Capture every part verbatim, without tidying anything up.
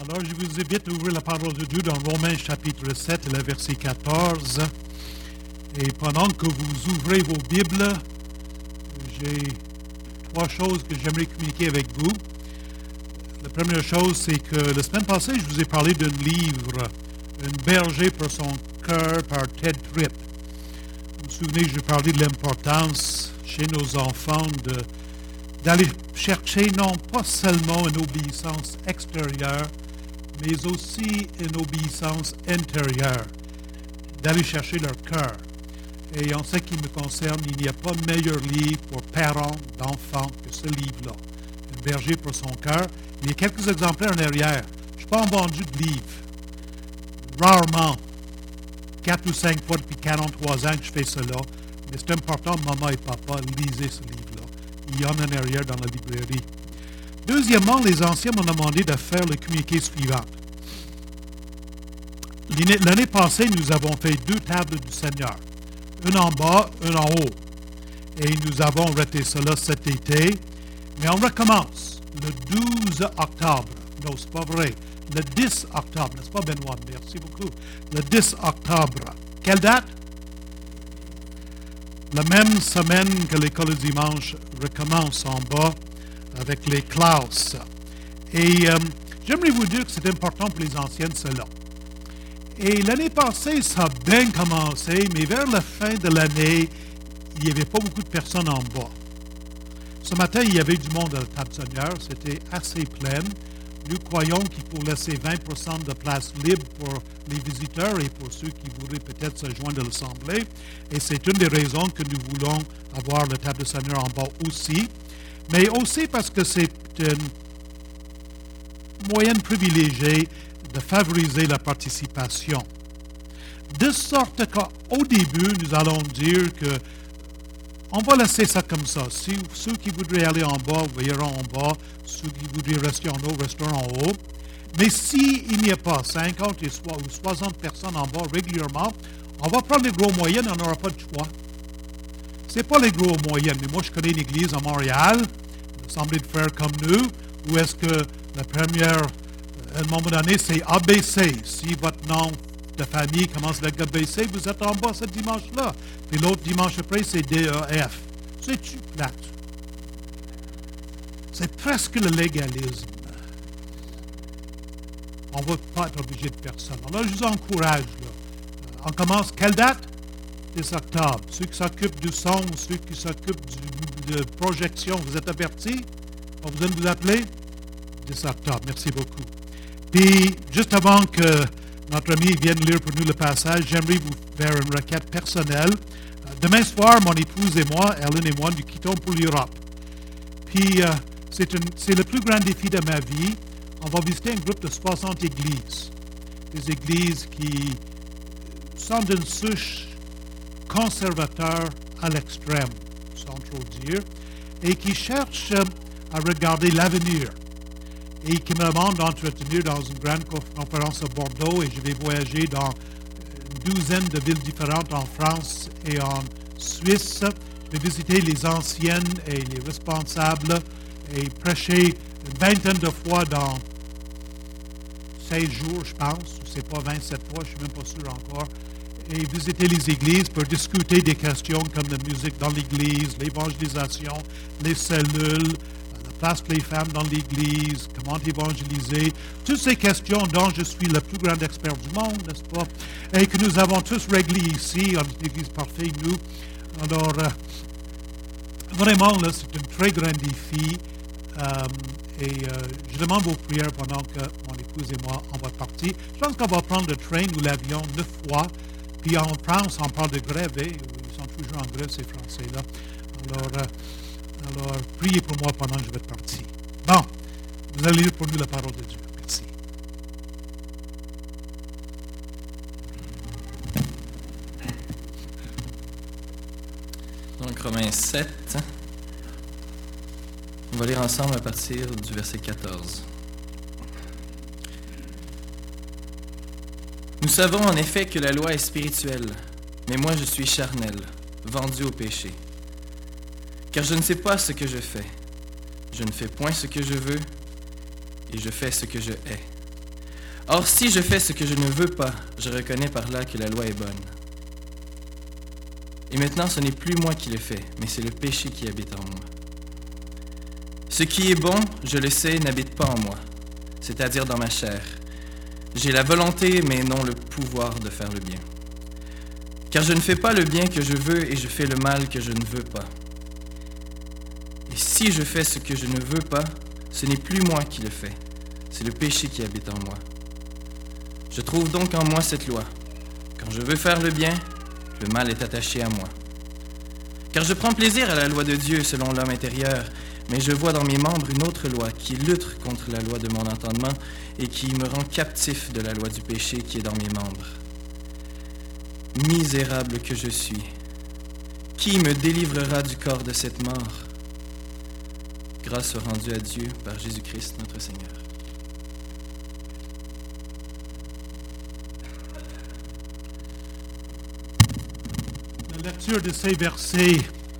Alors, je vous invite à ouvrir la parole de Dieu dans Romains chapitre sept, le verset quatorze. Et pendant que vous ouvrez vos Bibles, j'ai trois choses que j'aimerais communiquer avec vous. La première chose, c'est que la semaine passée, je vous ai parlé d'un livre, Un berger pour son cœur, par Ted Tripp. Vous vous souvenez, je parlais de l'importance chez nos enfants de, d'aller chercher non pas seulement une obéissance extérieure, mais aussi une obéissance intérieure, d'aller chercher leur cœur. Et en ce qui me concerne, il n'y a pas de meilleur livre pour parents d'enfants que ce livre-là. Un berger pour son cœur. Il y a quelques exemplaires en arrière. Je n'ai pas vendu de livre. Rarement. Quatre ou cinq fois depuis quarante-trois ans que je fais cela. Mais c'est important, maman et papa, lisez ce livre-là. Il y en a en arrière dans la librairie. Deuxièmement, les anciens m'ont demandé de faire le communiqué suivant. L'année passée, nous avons fait deux tables du Seigneur. Une en bas, une en haut. Et nous avons arrêté cela cet été. Mais on recommence le douze octobre. Non, c'est pas vrai. Le dix octobre, n'est-ce pas, Benoît? Merci beaucoup. Le dix octobre. Quelle date? La même semaine que l'école du dimanche recommence en bas avec les classes. Et euh, j'aimerais vous dire que c'est important pour les anciennes, cela. Et l'année passée, ça a bien commencé, mais vers la fin de l'année, il n'y avait pas beaucoup de personnes en bas. Ce matin, il y avait du monde à la table Seigneur, c'était assez plein. Nous croyons qu'il faut laisser vingt pour cent de place libre pour les visiteurs et pour ceux qui voudraient peut-être se joindre à l'Assemblée. Et c'est une des raisons que nous voulons avoir la table Seigneur en bas aussi. Mais aussi parce que c'est une moyenne privilégiée de favoriser la participation. De sorte qu'au début, nous allons dire que on va laisser ça comme ça. Si ceux qui voudraient aller en bas, iront en bas. Ceux qui voudraient rester en haut, resteront en haut. Mais s'il n'y a pas cinquante ou soixante personnes en bas régulièrement, on va prendre les gros moyennes, on n'aura pas de choix. Ce n'est pas les gros moyennes, mais moi je connais une église à Montréal, l'Assemblée de frères comme nous, où est-ce que la première, à un moment donné, c'est A B C. Si votre nom de famille commence avec A B C, vous êtes en bas ce dimanche-là. Puis l'autre dimanche après, c'est D E F. C'est-tu plate? C'est presque le légalisme. On ne va pas être obligé de faire ça. Alors, je vous encourage. Là. On commence, quelle date? dix octobre. Ceux qui s'occupent du son, ceux qui s'occupent du, de projection, vous êtes avertis? On vous donne de vous appeler? dix octobre. Merci beaucoup. Puis, juste avant que notre ami vienne lire pour nous le passage, j'aimerais vous faire une requête personnelle. Demain soir, mon épouse et moi, Ellen et moi, nous quittons pour l'Europe. Puis, euh, c'est, une, c'est le plus grand défi de ma vie. On va visiter un groupe de soixante églises. Des églises qui sont d'une souche conservateur à l'extrême, sans trop dire, et qui cherchent à regarder l'avenir. Et qui me demandent d'entretenir dans une grande conférence à Bordeaux, et je vais voyager dans une douzaine de villes différentes en France et en Suisse. Je vais visiter les anciennes et les responsables et prêcher une vingtaine de fois dans seize jours, je pense, ou c'est pas vingt-sept fois, je ne suis même pas sûr encore, et visiter les églises pour discuter des questions comme la musique dans l'église, l'évangélisation, les cellules, la place pour les femmes dans l'église, comment évangéliser, toutes ces questions dont je suis le plus grand expert du monde, n'est-ce pas, et que nous avons tous réglé ici, en une église parfaite, nous. Alors, euh, vraiment, là, c'est un très grand défi. Euh, et euh, je demande vos prières pendant que mon épouse et moi, on va partir. Je pense qu'on va prendre le train ou l'avion neuf fois. Puis en France, on parle de grève. Eh? Ils sont toujours en grève, ces Français-là. Alors, euh, alors, priez pour moi pendant que je vais partir. Bon, vous allez lire pour nous la parole de Dieu. Merci. Donc, Romains sept. On va lire ensemble à partir du verset quatorze. Nous savons en effet que la loi est spirituelle, mais moi je suis charnel, vendu au péché. Car je ne sais pas ce que je fais. Je ne fais point ce que je veux, et je fais ce que je hais. Or, si je fais ce que je ne veux pas, je reconnais par là que la loi est bonne. Et maintenant, ce n'est plus moi qui le fais, mais c'est le péché qui habite en moi. Ce qui est bon, je le sais, n'habite pas en moi, c'est-à-dire dans ma chair. J'ai la volonté, mais non le pouvoir de faire le bien. Car je ne fais pas le bien que je veux et je fais le mal que je ne veux pas. Et si je fais ce que je ne veux pas, ce n'est plus moi qui le fais, c'est le péché qui habite en moi. Je trouve donc en moi cette loi. Quand je veux faire le bien, le mal est attaché à moi. Car je prends plaisir à la loi de Dieu selon l'homme intérieur, mais je vois dans mes membres une autre loi qui lutte contre la loi de mon entendement et qui me rend captif de la loi du péché qui est dans mes membres. Misérable que je suis, qui me délivrera du corps de cette mort? Grâce soit rendue à Dieu par Jésus-Christ notre Seigneur. La lecture de ces versets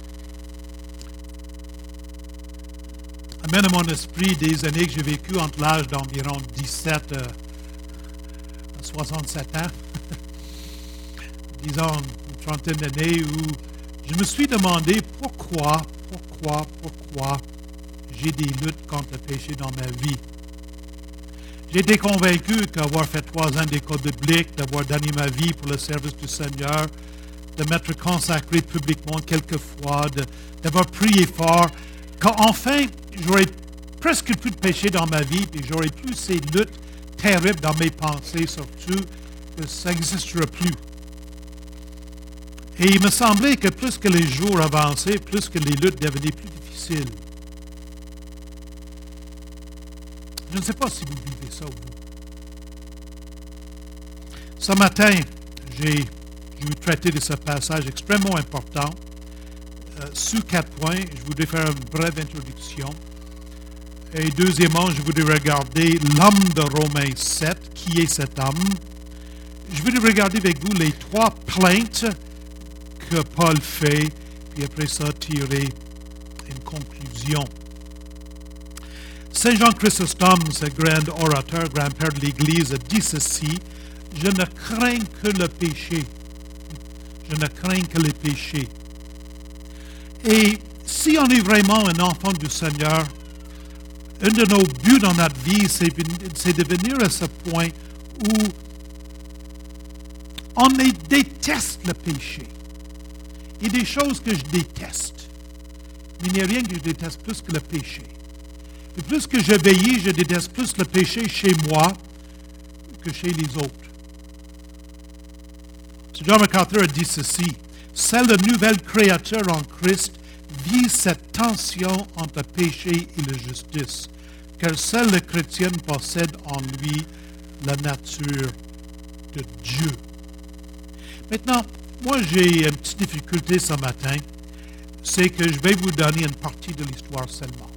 amène à mon esprit des années que j'ai vécues entre l'âge d'environ dix-sept euh, à soixante-sept ans, disons une trentaine d'années, où je me suis demandé pourquoi, pourquoi, pourquoi j'ai des luttes contre le péché dans ma vie. J'ai été convaincu qu'avoir fait trois ans d'école biblique, d'avoir donné ma vie pour le service du Seigneur, de m'être consacré publiquement quelquefois, de, d'avoir prié fort, qu'enfin, j'aurais presque plus de péché dans ma vie, et j'aurais plus ces luttes terribles dans mes pensées, surtout, que ça n'existera plus. Et il me semblait que plus que les jours avançaient, plus que les luttes devenaient plus difficiles. Je ne sais pas si vous vivez ça, vous. Ce matin, j'ai, j'ai traité de ce passage extrêmement important. Euh, sous quatre points, je voudrais faire une brève introduction. Et deuxièmement, je voudrais regarder l'homme de Romains sept, qui est cet homme. Je voudrais regarder avec vous les trois plaintes que Paul fait, puis après ça, tirer une conclusion. Saint Jean Chrysostome, ce grand orateur, grand-père de l'Église, a dit ceci: « Je ne crains que le péché. Je ne crains que le péché. » Et si on est vraiment un enfant du Seigneur, un de nos buts dans notre vie, c'est, c'est de venir à ce point où on déteste le péché. Il y a des choses que je déteste, mais il n'y a rien que je déteste plus que le péché. Et plus que je vieillis, je déteste plus le péché chez moi que chez les autres. John MacArthur a dit ceci: « Seule la nouvelle créature en Christ vit cette tension entre péché et la justice, car seul le chrétien possède en lui la nature de Dieu. » Maintenant, moi j'ai une petite difficulté ce matin, c'est que je vais vous donner une partie de l'histoire seulement.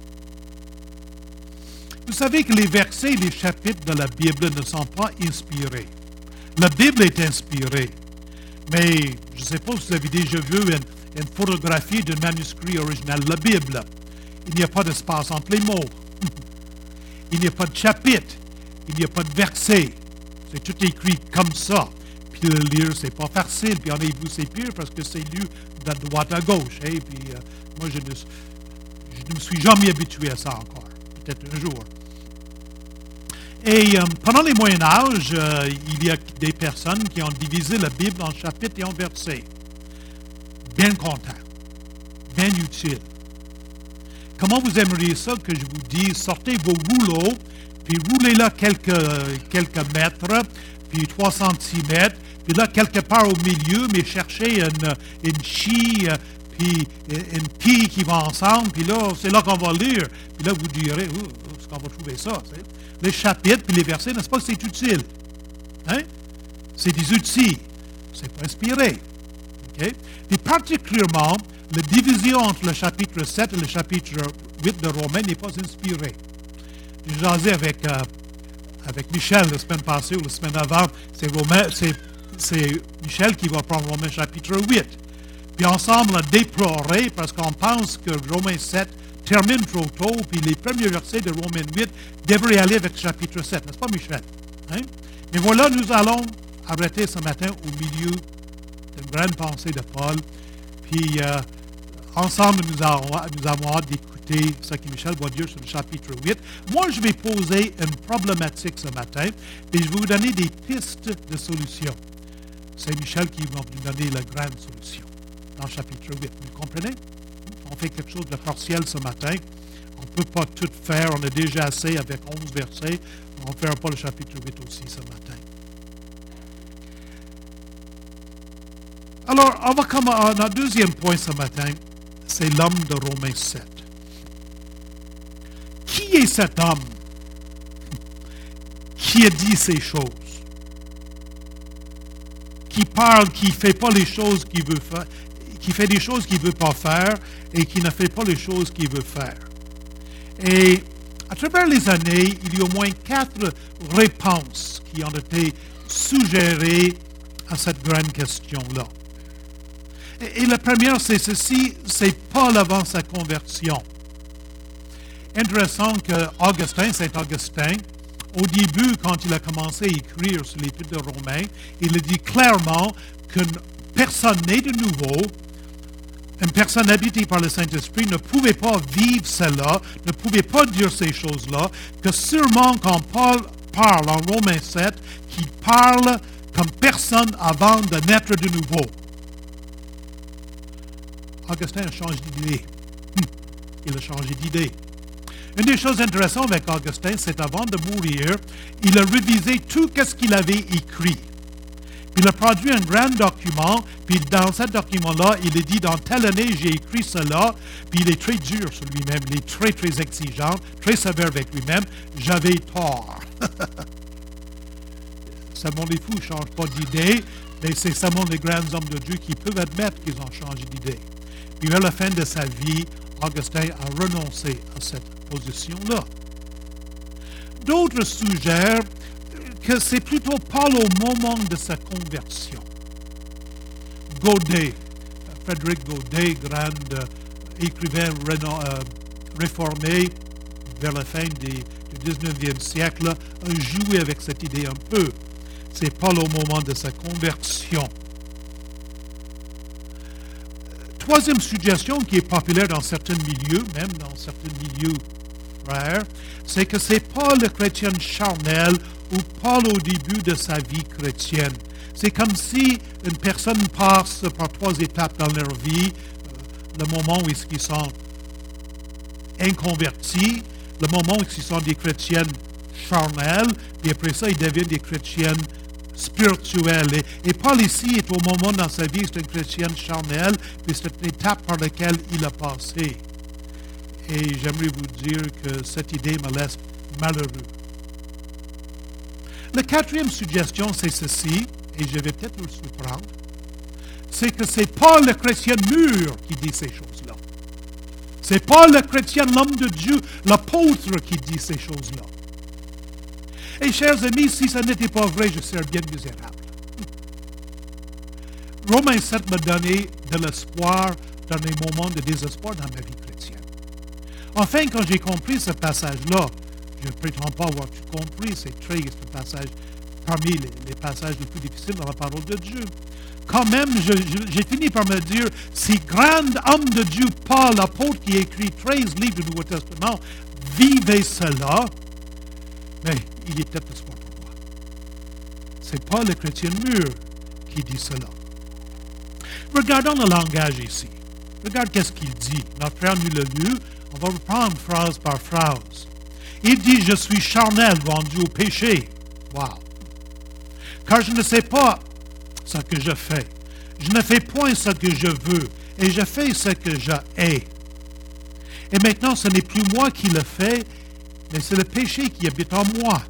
Vous savez que les versets et les chapitres de la Bible ne sont pas inspirés. La Bible est inspirée, mais je ne sais pas si vous avez déjà vu une, une photographie d'un manuscrit original de la Bible. Il n'y a pas d'espace entre les mots. Il n'y a pas de chapitre. Il n'y a pas de verset. C'est tout écrit comme ça. Puis le lire, c'est pas facile. Puis en avez-vous, c'est pire parce que c'est lu de droite à gauche. Hein? Puis euh, moi, je ne, je ne me suis jamais habitué à ça encore. Peut-être un jour. Et euh, pendant les Moyen Âge, euh, il y a des personnes qui ont divisé la Bible en chapitres et en versets. Bien content. Bien utile. Comment vous aimeriez ça que je vous dise, sortez vos rouleaux, puis roulez-là quelques, quelques mètres, puis trois centimètres, puis là, quelque part au milieu, mais cherchez une, une chie, puis une pie qui va ensemble, puis là, c'est là qu'on va lire. Puis là, vous direz, où est-ce qu'on va trouver ça? C'est? Les chapitres, puis les versets, n'est-ce pas que c'est utile? Hein? C'est des outils. C'est pas inspiré. Okay? Et particulièrement, la division entre le chapitre sept et le chapitre huit de Romains n'est pas inspirée. J'ai jasé avec, euh, avec Michel la semaine passée ou la semaine avant. C'est, Romain, c'est, c'est Michel qui va prendre Romains chapitre huit. Puis ensemble, on a déploré parce qu'on pense que Romains sept termine trop tôt, puis les premiers versets de Romains huit devraient aller avec chapitre sept. N'est-ce pas, Michel? Hein? Mais voilà, nous allons arrêter ce matin au milieu d'une grande pensée de Paul. Puis, euh, ensemble, nous avons, nous avons hâte d'écouter ce que Michel va dire sur le chapitre huit. Moi, je vais poser une problématique ce matin, et je vais vous donner des pistes de solutions. C'est Michel qui va nous donner la grande solution dans le chapitre huit. Vous comprenez? On fait quelque chose de partiel ce matin. On ne peut pas tout faire. On a déjà assez avec onze versets. On ne fera pas le chapitre huit aussi ce matin. Alors, on va commencer. Notre deuxième point ce matin, c'est l'homme de Romains sept. Qui est cet homme qui a dit ces choses? Qui parle, qui ne fait pas les choses qu'il veut faire, qui fait des choses qu'il ne veut pas faire et qui ne fait pas les choses qu'il veut faire. Et à travers les années, il y a au moins quatre réponses qui ont été suggérées à cette grande question-là. Et, et la première, c'est ceci, c'est Paul avant sa conversion. Intéressant que Augustin, Saint Augustin, au début, quand il a commencé à écrire sur l'Épître de Romains, il a dit clairement qu'une personne née de nouveau, une personne habitée par le Saint-Esprit ne pouvait pas vivre cela, ne pouvait pas dire ces choses-là, que sûrement quand Paul parle en Romains sept, qu'il parle comme personne avant de naître de nouveau. Augustin a changé d'idée. Il a changé d'idée. Une des choses intéressantes avec Augustin, c'est qu'avant de mourir, il a révisé tout ce qu'il avait écrit. Il a produit un grand document, puis dans ce document-là, il a dit, dans telle année, j'ai écrit cela, puis il est très dur sur lui-même, il est très, très exigeant, très sévère avec lui-même. J'avais tort. Seulement les fous ne changent pas d'idée, mais c'est seulement les grands hommes de Dieu qui peuvent admettre qu'ils ont changé d'idée. Puis vers la fin de sa vie, Augustin a renoncé à cette position-là. D'autres suggèrent que c'est plutôt Paul au moment de sa conversion. Godet, Frédéric Godet, grand euh, écrivain euh, réformé vers la fin des, du dix-neuvième siècle, a joué avec cette idée un peu. C'est Paul au moment de sa conversion. Troisième suggestion qui est populaire dans certains milieux, même dans certains milieux frères, c'est que c'est pas le chrétien charnel ou Paul au début de sa vie chrétienne. C'est comme si une personne passe par trois étapes dans leur vie. Le moment où ils sont inconvertis, le moment où ils sont des chrétiennes charnelles, et après ça, ils deviennent des chrétiennes spirituelles. Et, et Paul ici est au moment dans sa vie, c'est une chrétienne charnelle, puis c'est une étape par laquelle il a passé. Et j'aimerais vous dire que cette idée me laisse malheureux. La quatrième suggestion, c'est ceci, et je vais peut-être vous surprendre, c'est que c'est pas le chrétien mûr qui dit ces choses-là. C'est pas le chrétien, l'homme de Dieu, l'apôtre qui dit ces choses-là. Et chers amis, si ce n'était pas vrai, je serais bien misérable. Romains sept m'a donné de l'espoir dans les moments de désespoir dans ma vie chrétienne. Enfin, quand j'ai compris ce passage-là, je ne prétends pas avoir tout compris, c'est très, c'est un passage parmi les, les passages les plus difficiles dans la parole de Dieu. Quand même, je, je, j'ai fini par me dire, si grand homme de Dieu, Paul, l'apôtre qui écrit treize livres du Nouveau Testament, vivait cela, mais il y a peut-être espoir pour moi. C'est pas le chrétien mûr qui dit cela. Regardons le langage ici. Regarde qu'est-ce qu'il dit. Notre frère nous l'a lu. On va reprendre phrase par phrase. Il dit, je suis charnel, vendu au péché. Wow. Car je ne sais pas ce que je fais. Je ne fais point ce que je veux, et je fais ce que je hais. Et maintenant, ce n'est plus moi qui le fais, mais c'est le péché qui habite en moi.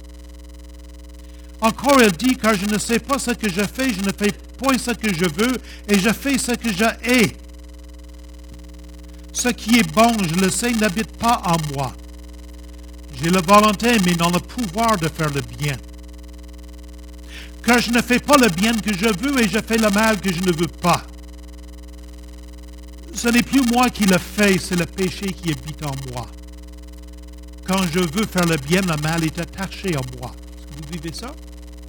Encore, elle dit, car je ne sais pas ce que je fais, je ne fais point ce que je veux, et je fais ce que je hais. Ce qui est bon, je le sais, n'habite pas en moi. J'ai la volonté, mais non le pouvoir de faire le bien. Car je ne fais pas le bien que je veux, et je fais le mal que je ne veux pas. Ce n'est plus moi qui le fais, c'est le péché qui habite en moi. Quand je veux faire le bien, le mal est attaché à moi. Est-ce que vous vivez ça?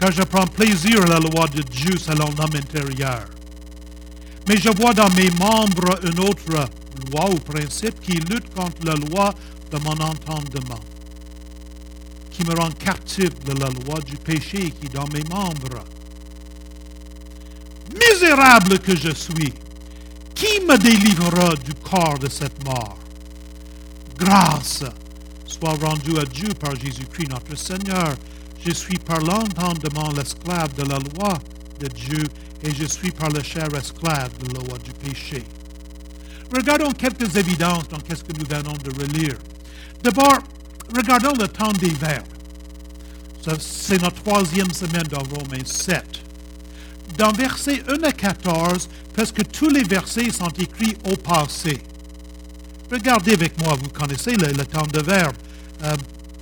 car je prends plaisir à la loi de Dieu selon l'homme intérieur. Mais je vois dans mes membres une autre loi ou principe qui lutte contre la loi de mon entendement, qui me rend captif de la loi du péché qui est dans mes membres. Misérable que je suis, qui me délivrera du corps de cette mort? Grâce soit rendue à Dieu par Jésus-Christ notre Seigneur. Je suis par l'entendement l'esclave de la loi de Dieu et je suis par la chair esclave de la loi du péché. Regardons quelques évidences dans ce que nous venons de relire. D'abord, regardons le temps des verbes. Ça, c'est notre troisième semaine dans Romains sept. Dans versets un à quatorze, presque tous les versets sont écrits au passé. Regardez avec moi, vous connaissez le, le temps de verbe. Euh,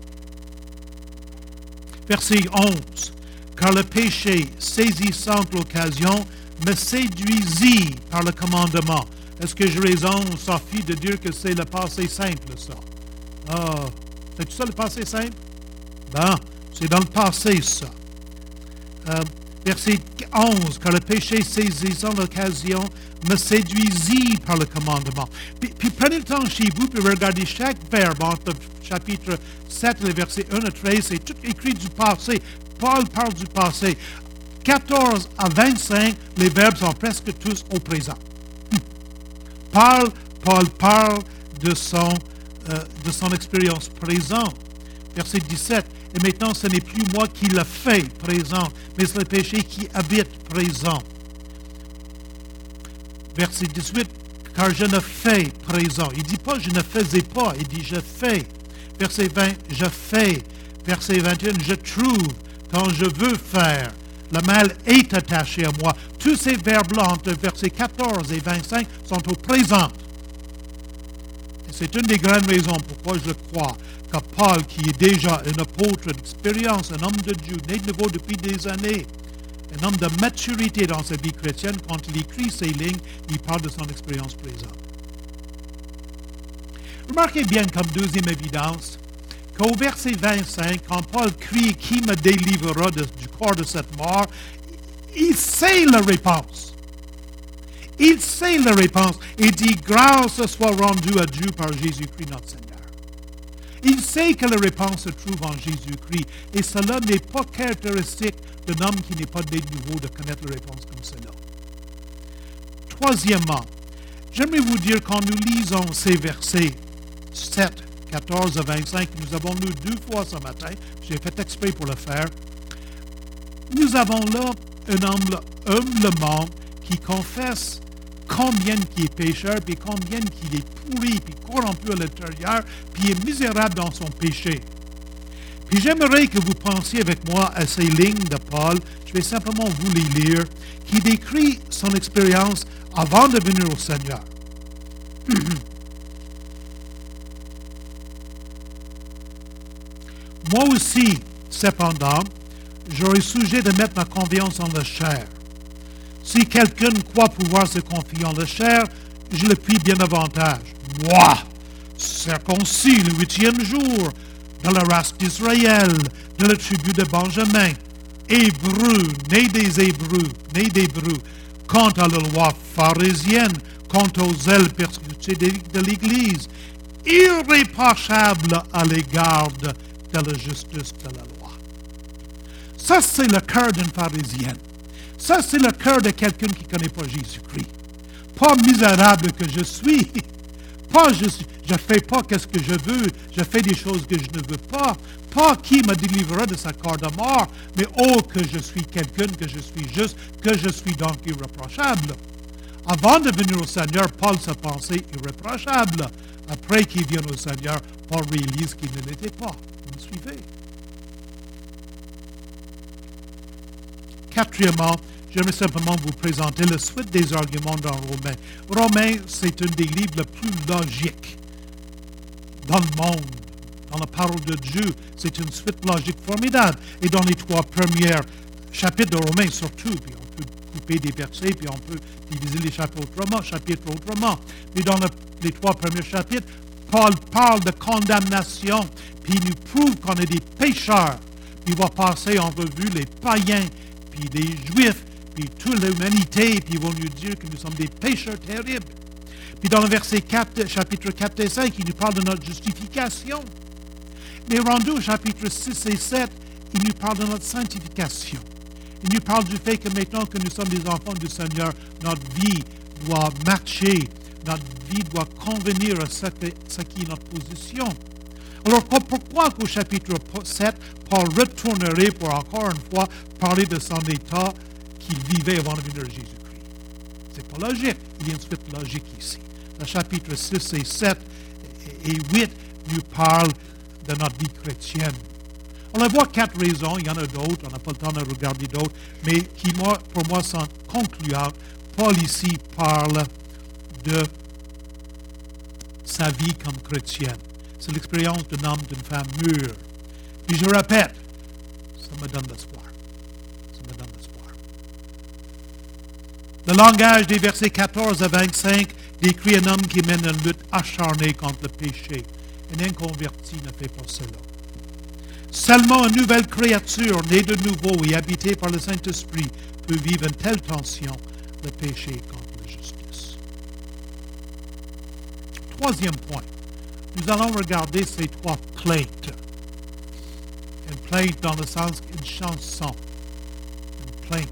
verset onze. Car le péché, saisissant l'occasion, me séduisit par le commandement. Est-ce que je raison, Sophie, de dire que c'est le passé simple, ça? Ah, c'est tout ça le passé simple? Ben, c'est dans le passé, ça. Euh, verset onze. Car le péché, saisissant l'occasion, me séduisit par le commandement. Puis, puis prenez le temps chez vous, puis regardez chaque verbe entre le chapitre sept, les versets un à treize, c'est tout écrit du passé. Paul parle du passé. quatorze à vingt-cinq, les verbes sont presque tous au présent. Paul, Paul parle de son, euh, de son expérience présente. Verset dix-sept. Et maintenant, ce n'est plus moi qui le fais présent, mais c'est le péché qui habite présent. Verset dix-huit. Car je ne fais présent. Il ne dit pas je ne faisais pas, il dit je fais. Verset vingt. Je fais. Verset vingt et un. Je trouve quand je veux faire. Le mal est attaché à moi. Tous ces verbes-là, entre versets quatorze et vingt-cinq, sont au présent. Et c'est une des grandes raisons pourquoi je crois que Paul, qui est déjà un apôtre d'expérience, un homme de Dieu, né de nouveau depuis des années, un homme de maturité dans sa vie chrétienne, quand il écrit ces lignes, il parle de son expérience présente. Remarquez bien comme deuxième évidence, qu'au verset vingt-cinq, quand Paul crie « Qui me délivrera de, du corps de cette mort », il sait la réponse. Il sait la réponse. Il dit « Grâce soit rendue à Dieu par Jésus-Christ notre Seigneur ». Il sait que la réponse se trouve en Jésus-Christ. Et cela n'est pas caractéristique d'un homme qui n'est pas né de nouveau de connaître la réponse comme cela. Troisièmement, j'aimerais vous dire quand nous lisons ces versets sept, quatorze à vingt-cinq, nous avons lu deux fois ce matin, j'ai fait exprès pour le faire, nous avons là un homme humblement qui confesse combien il est pécheur, puis combien il est pourri, puis corrompu à l'intérieur, puis il est misérable dans son péché. Puis j'aimerais que vous pensiez avec moi à ces lignes de Paul, je vais simplement vous les lire, qui décrit son expérience avant de venir au Seigneur. Moi aussi, cependant, j'aurais sujet de mettre ma confiance en la chair. Si quelqu'un croit pouvoir se confier en la chair, je le puis bien davantage. Moi, circoncis le huitième jour, de la race d'Israël, de la tribu de Benjamin, Hébreu, né des Hébreux, né d'Hébreux, quant à la loi pharisienne, quant aux zèles persécutés de l'Église, irréprochable à l'égard de la justice de la loi. Ça, c'est le cœur d'une pharisienne. Ça, c'est le cœur de quelqu'un qui ne connaît pas Jésus-Christ. Pas misérable que je suis. Pas je ne fais pas ce que je veux. Je fais des choses que je ne veux pas. Pas qui me délivrera de sa corps de mort. Mais oh, que je suis quelqu'un, que je suis juste, que je suis donc irréprochable. Avant de venir au Seigneur, Paul se pensait irréprochable. Après qu'il vienne au Seigneur, Paul réalise qu'il ne l'était pas. Vous me suivez? Quatrièmement, j'aimerais simplement vous présenter la suite des arguments dans Romains. Romains, c'est un des livres les plus logiques dans le monde. Dans la parole de Dieu, c'est une suite logique formidable. Et dans les trois premiers chapitres de Romains, surtout, puis on peut couper des versets, puis on peut diviser les chapitres autrement, chapitres autrement. Mais dans le, les trois premiers chapitres, Paul parle de condamnation, puis il nous prouve qu'on est des pécheurs. Il va passer en revue les païens, puis les juifs, puis toute l'humanité, puis ils vont nous dire que nous sommes des pécheurs terribles. Puis dans le verset quatre, chapitre quatre et cinq, il nous parle de notre justification. Mais rendu au chapitre six et sept, il nous parle de notre sanctification. Il nous parle du fait que maintenant que nous sommes des enfants du Seigneur, notre vie doit matcher, notre vie doit convenir à ce, que, ce qui est notre position. Alors pourquoi qu'au chapitre sept, Paul retournerait pour encore une fois parler de son état qu'il vivait avant de venir Jésus-Christ? C'est pas logique. Il y a une suite logique ici. Le chapitre six et sept et huit nous parlent de notre vie chrétienne. On voit quatre raisons, il y en a d'autres, on n'a pas le temps de regarder d'autres, mais qui, moi, pour moi, sont concluantes. Paul ici parle de sa vie comme chrétienne. C'est l'expérience d'un homme, d'une femme mûre. Puis je répète, ça me donne l'espoir. Ça me donne l'espoir. Le langage des versets quatorze à vingt-cinq décrit un homme qui mène une lutte acharnée contre le péché. Un inconverti ne fait pas cela. Seulement une nouvelle créature, née de nouveau et habitée par le Saint-Esprit, peut vivre une telle tension, le péché contre la justice. Troisième point, nous allons regarder ces trois plaintes. Une plainte dans le sens d'une chanson. Une plainte.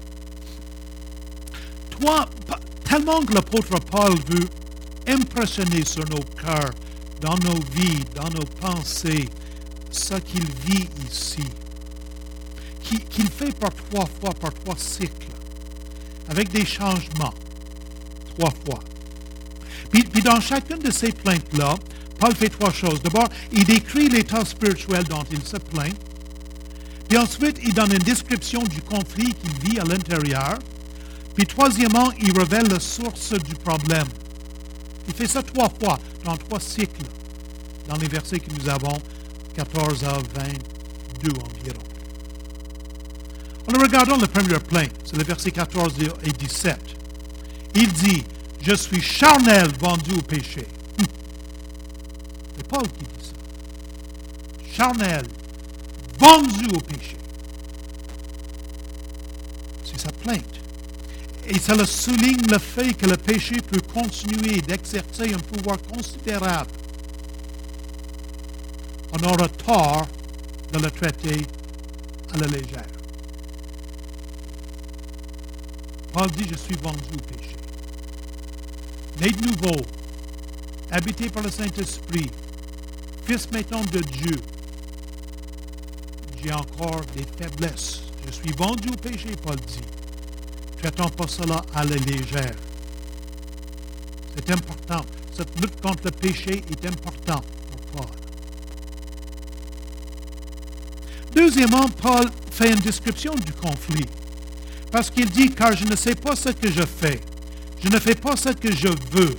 Toi, tellement que l'apôtre Paul veut impressionner sur nos cœurs, dans nos vies, dans nos pensées, ce qu'il vit ici, qu'il fait par trois fois, par trois cycles, avec des changements, trois fois. Puis, puis dans chacune de ces plaintes-là, Paul fait trois choses. D'abord, il décrit l'état spirituel dont il se plaint. Puis ensuite, il donne une description du conflit qu'il vit à l'intérieur. Puis troisièmement, il révèle la source du problème. Il fait ça trois fois, dans trois cycles, dans les versets que nous avons, quatorze à vingt-deux environ. Alors regardons la première plainte, c'est le verset quatorze et dix-sept. Il dit, « Je suis charnel vendu au péché. » C'est Paul qui dit ça. Charnel, vendu au péché. C'est sa plainte. Et cela souligne le fait que le péché peut continuer d'exercer un pouvoir considérable. On aura tort de le traiter à la légère. Paul dit, je suis vendu au péché. Né de nouveau, habité par le Saint-Esprit, fils maintenant de Dieu, j'ai encore des faiblesses. Je suis vendu au péché, Paul dit. Traitons pas cela à la légère. C'est important. Cette lutte contre le péché est importante pour Paul. Deuxièmement, Paul fait une description du conflit. Parce qu'il dit, car je ne sais pas ce que je fais. Je ne fais pas ce que je veux.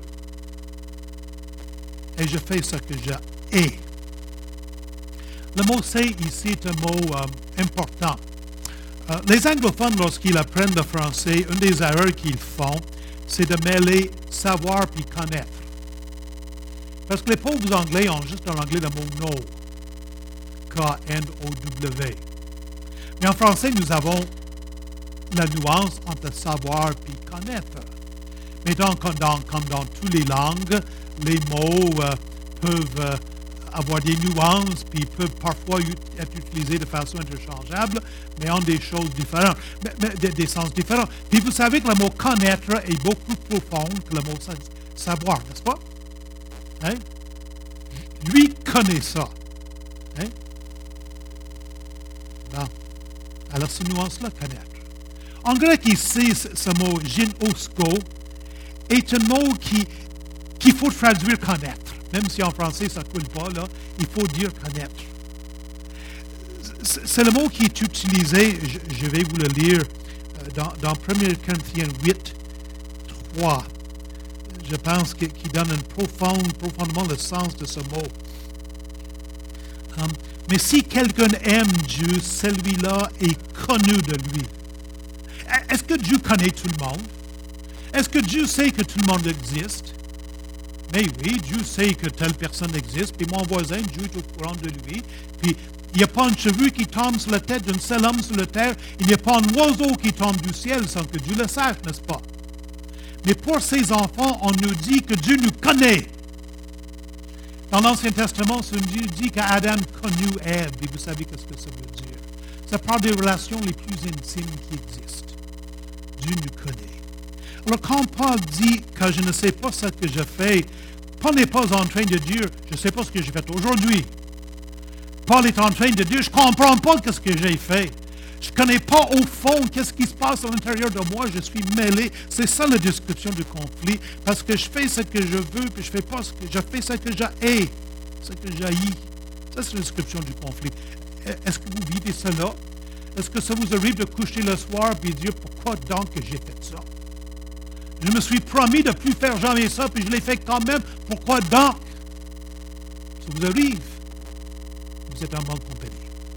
Et je fais ce que je hais. Le mot « c'est » ici est un mot euh, important. Euh, les anglophones, lorsqu'ils apprennent le français, une des erreurs qu'ils font, c'est de mêler savoir puis connaître. Parce que les pauvres anglais ont juste en anglais le mot « know ». K N O W. Mais en français, nous avons la nuance entre savoir et connaître. Mais donc, comme dans, comme dans toutes les langues, les mots euh, peuvent euh, avoir des nuances, puis peuvent parfois être utilisés de façon interchangeable, mais en des choses différentes, mais, mais, des, des sens différents. Puis vous savez que le mot connaître est beaucoup plus profond que le mot savoir, n'est-ce pas? Hein? Lui connaît ça. Hein? Bon. Alors, cette nuance-là, connaître. En grec, ici, ce mot ginosko est un mot qui, qu'il faut traduire connaître. Même si en français, ça ne coule pas, là, il faut dire connaître. C'est le mot qui est utilisé, je, je vais vous le lire, dans, dans premier Corinthiens huit, trois. Je pense qu'il qui donne un profond, profondément le sens de ce mot. Um, mais si quelqu'un aime Dieu, celui-là est connu de lui. Est-ce que Dieu connaît tout le monde? Est-ce que Dieu sait que tout le monde existe? Mais oui, Dieu sait que telle personne existe, puis mon voisin, Dieu est au courant de lui, puis Il n'y a pas un cheveu qui tombe sur la tête d'un seul homme sur la terre. Il n'y a pas un oiseau qui tombe du ciel sans que Dieu le sache, n'est-ce pas? Mais pour ses enfants, on nous dit que Dieu nous connaît. Dans l'Ancien Testament, Dieu dit qu'Adam connut Ève. Et vous savez ce que ça veut dire. Ça parle des relations les plus intimes qui existent. Dieu nous connaît. Alors quand Paul dit que je ne sais pas ce que je fais, Paul n'est pas en train de dire « je ne sais pas ce que j'ai fait aujourd'hui ». Paul est en train de dire « je ne comprends pas ce que j'ai fait ». Je ne connais pas au fond qu'est-ce qui se passe à l'intérieur de moi. Je suis mêlé. C'est ça la description du conflit. Parce que je fais ce que je veux, puis je fais pas ce que je fais ce que j'ai, ce que j'haïs. Ça, c'est la description du conflit. Est-ce que vous vivez cela? Est-ce que ça vous arrive de coucher le soir et de dire pourquoi donc que j'ai fait ça? Je me suis promis de ne plus faire jamais ça, puis je l'ai fait quand même. Pourquoi donc? Ça vous arrive? Vous êtes en bonne compagnie.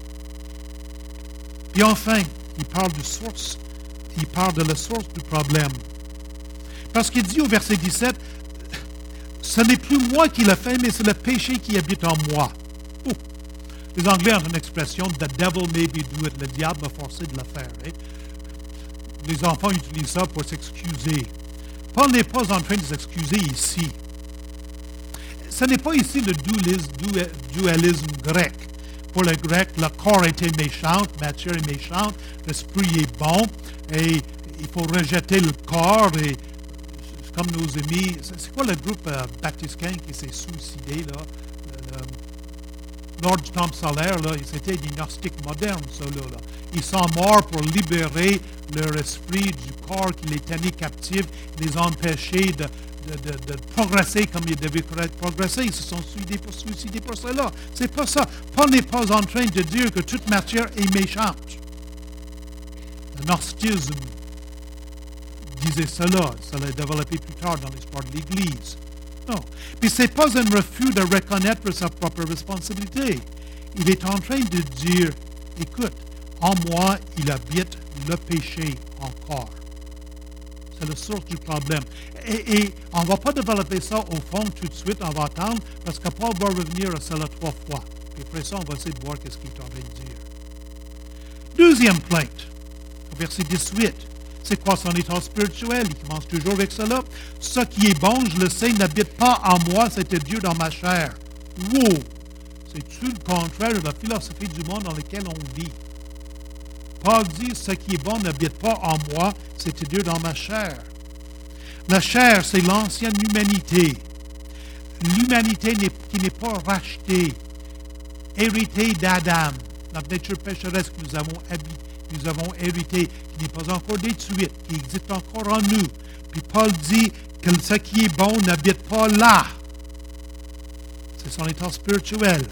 Et enfin, il parle de source. Il parle de la source du problème. Parce qu'il dit au verset dix-sept, « Ce n'est plus moi qui l'ai fait, mais c'est le péché qui habite en moi. » Oh. Les Anglais ont une expression, « The devil made me do it ». Le diable m'a forcé de le faire. Hein? Les enfants utilisent ça pour s'excuser. Paul n'est pas en train de s'excuser ici. Ce n'est pas ici le dualisme, dualisme grec. Pour le grec, le corps était méchant, la matière est méchante, l'esprit est bon, et il faut rejeter le corps. Et comme nos amis, c'est quoi le groupe euh, baptiscain qui s'est suicidé, là? Le, le, Lord Tom Sawyer, là, c'était des gnostiques modernes, ça, là, là. Ils sont morts pour libérer leur esprit du corps qui les tenait captifs, les empêcher de, de, de, de progresser comme ils devaient progresser. Ils se sont suicidés pour, suicidés pour cela. C'est pas ça. Paul n'est pas en train de dire que toute matière est méchante. Le gnostisme disait cela. Ça l'a développé plus tard dans l'histoire de l'Église. Non. Puis c'est pas un refus de reconnaître sa propre responsabilité. Il est en train de dire, écoute, en moi, il habite le péché encore. C'est la source du problème. Et, et on ne va pas développer ça au fond tout de suite, on va attendre, parce que Paul va revenir à cela trois fois. Puis après ça, on va essayer de voir ce qu'il est en train de dire. Deuxième plainte, au verset dix-huit. C'est quoi son état spirituel? Il commence toujours avec cela. Ce qui est bon, je le sais, n'habite pas en moi, c'était Dieu dans ma chair. Wow! C'est-tu le contraire de la philosophie du monde dans lequel on vit? Paul dit, ce qui est bon n'habite pas en moi, c'est-à-dire dans ma chair. La chair, c'est l'ancienne humanité. L'humanité n'est, qui n'est pas rachetée, héritée d'Adam, notre nature pécheresse que nous avons, nous avons héritée, qui n'est pas encore détruite, qui existe encore en nous. Puis Paul dit que ce qui est bon n'habite pas là. C'est son état spirituel.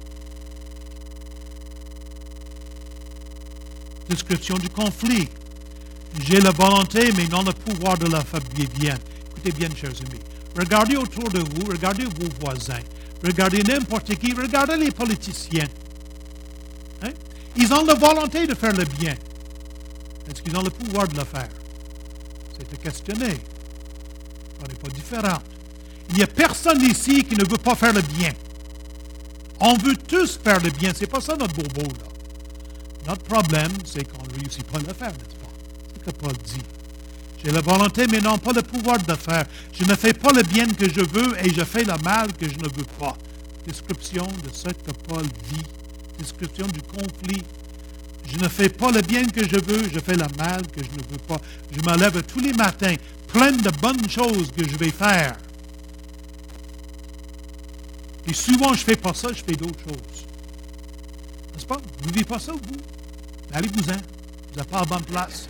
Description du conflit. J'ai la volonté, mais non le pouvoir de la faire bien. Écoutez bien, chers amis. Regardez autour de vous, regardez vos voisins, regardez n'importe qui, regardez les politiciens. Hein? Ils ont la volonté de faire le bien. Est-ce qu'ils ont le pouvoir de le faire? C'est à questionner. On n'est pas différent. Il n'y a personne ici qui ne veut pas faire le bien. On veut tous faire le bien. C'est pas ça notre bobo, là. Notre problème, c'est qu'on ne réussit pas à le faire, n'est-ce pas? C'est ce que Paul dit. J'ai la volonté, mais non pas le pouvoir de le faire. Je ne fais pas le bien que je veux et je fais le mal que je ne veux pas. Description de ce que Paul dit. Description du conflit. Je ne fais pas le bien que je veux, je fais le mal que je ne veux pas. Je me lève tous les matins, plein de bonnes choses que je vais faire. Et souvent, je ne fais pas ça, je fais d'autres choses. N'est-ce pas? Vous ne vivez pas ça, vous? Allez-vous-en. Vous n'êtes pas à la bonne place.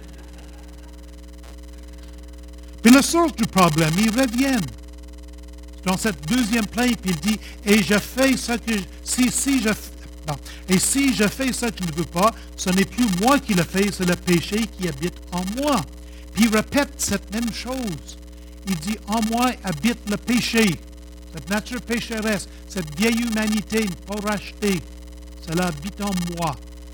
Puis la source du problème, ils reviennent. Dans cette deuxième plainte, il dit, et je fais ce que... Si, si je... Non. Et si je fais ce que je ne veux pas, ce n'est plus moi qui le fais, c'est le péché qui habite en moi. Puis il répète cette même chose. Il dit, en moi habite le péché. Cette nature pécheresse, cette vieille humanité pas rachetée, cela habite en moi.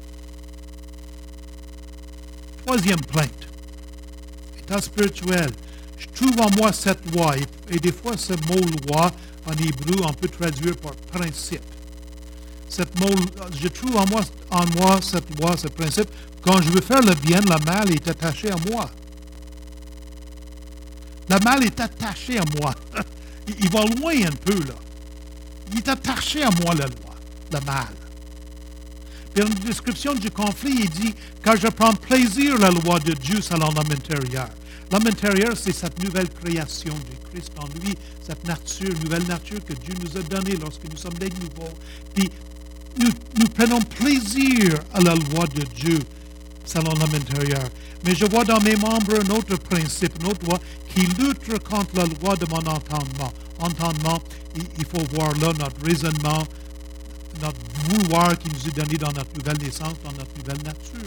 Troisième plainte. État spirituel. Je trouve en moi cette loi. Et, et des fois, ce mot loi, en hébreu, on peut traduire par principe. cette mot, je trouve en moi, en moi cette loi, ce principe. Quand je veux faire le bien, le mal est attaché à moi. Le mal est attaché à moi. Il, il va loin un peu, là. Il est attaché à moi, la loi, le mal. Puis dans la description du conflit, il dit « Car je prends plaisir la loi de Dieu selon l'homme intérieur ». L'homme intérieur, c'est cette nouvelle création de Christ en lui, cette nature, nouvelle nature que Dieu nous a donnée lorsque nous sommes des nouveaux. Puis nous, nous prenons plaisir à la loi de Dieu selon l'homme intérieur. Mais je vois dans mes membres un autre principe, une autre loi qui lutte contre la loi de mon entendement. Entendement, il, il faut voir là notre raisonnement, notre vouloir qui nous est donné dans notre nouvelle naissance, dans notre nouvelle nature.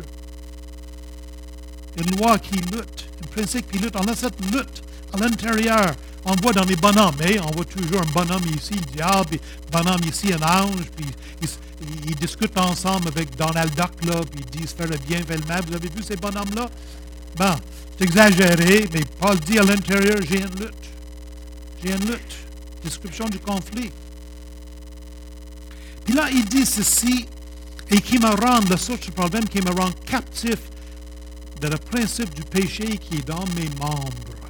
Une loi qui lutte, un principe qui lutte. On a cette lutte à l'intérieur. On voit dans les bonhommes, hein? On voit toujours un bonhomme ici, le diable, puis un bonhomme ici, un ange, puis ils, ils, ils discutent ensemble avec Donald Duck, là, puis ils disent faire le bien, faire le mal. Vous avez vu ces bonhommes-là? Bon, c'est exagéré, mais Paul dit à l'intérieur, j'ai une lutte. J'ai une lutte. Description du conflit. Puis là, il dit ceci, et qui me rend, la source du problème, qui me rend captif de le principe du péché qui est dans mes membres.